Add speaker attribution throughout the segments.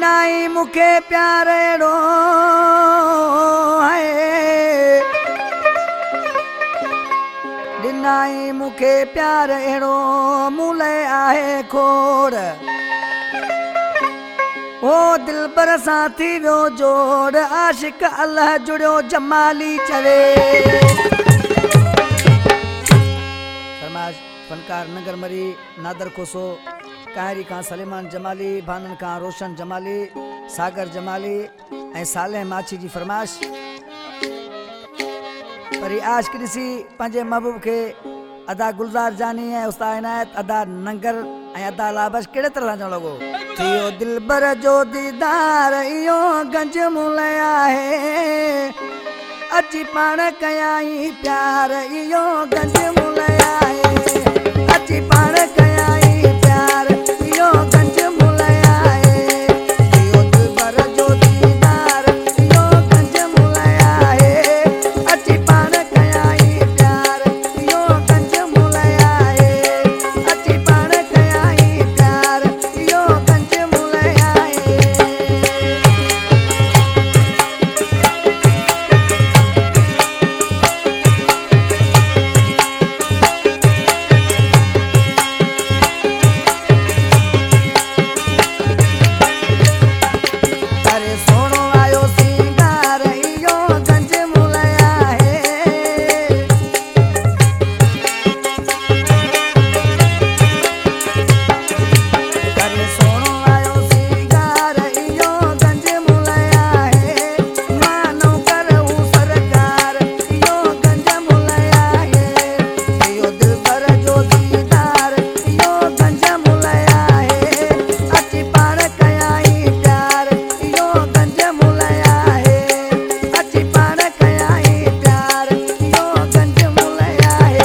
Speaker 1: दिनाई मुखे प्यार अहिड़ो है दिनाई मुखे प्यार अहिड़ो मूं लाइ आहे खोड़ ओ दिलबर सां थी वियो जोड़ आशिक अल्लाह जुड़ियो जमाली चवे फनकार नगर मरी नादर खोसो कायरी खां सलेमान जमाली भानन खां रोशन जमाली सागर जमाली ऐं सालेह माछी जी फरमाइश परी आशिक ॾिसी पंहिंजे महबूब खे अदा गुलज़ार जानी ऐं उस्ताद इनायत अदा नंगर ऐं अदा लाबश कहिड़े तरह सां चवणु लॻो थियो दिलबर जो दीदार इहो गंज मुल आहे अची पाण कयाई प्यार इहो गंज मुल आहे अची पाण कयाई प्यार इहो गंज मुल आहे थियो दिलबर जो दीदार इहो गंज मुल आहे अची पाण कयाई प्यार इहो गंज मुल आहे अची पाण कयाई प्यार इहो गंज मुल आहे अरे सोनो आयो सिंगार इहो गंज मुल आहे अरे सोनो आयो सिंगार इहो गंज मुल आहे मानो करूं सरकार इहो गंज मुल आहे इहो दिलबर जो दीदार इहो गंज मुल आहे अची पाण कयाई प्यार इहो गंज मुल आहे अची पाण कयाई प्यार इहो गंज मुल आहे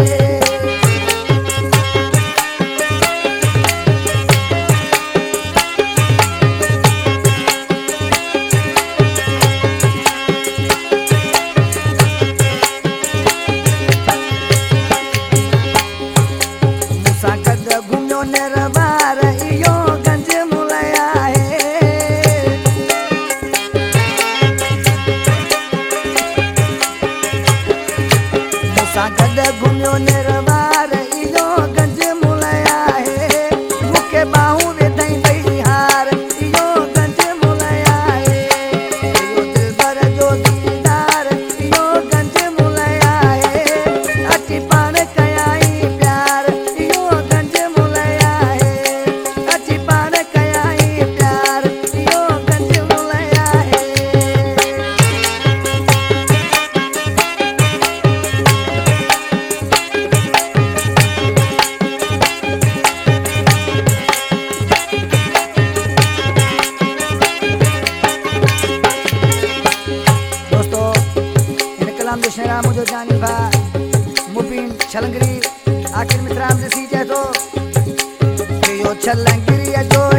Speaker 1: मूंसां गॾु घुमियो निरवार इहो गंज मुल आहे मूंसां गॾु घुमियो निरवार इहो गंज मुल आहे मूंखे बाहूं विधई पई हार इहो गंज मुल आहे इहो दिलबर जो दीदार इहो गंज मुल आहे अची पाण कयाई प्यार इहो गंज मुल आहे अची पाण कयाई प्यार इहो गंज मुल आहे दोस्तों इन कलाम जो शेरा मुझो जानी भा मुबीन छलंगरी आखिर मित्राम ॾिसी चए थो कि इहो छलंगरीअ जो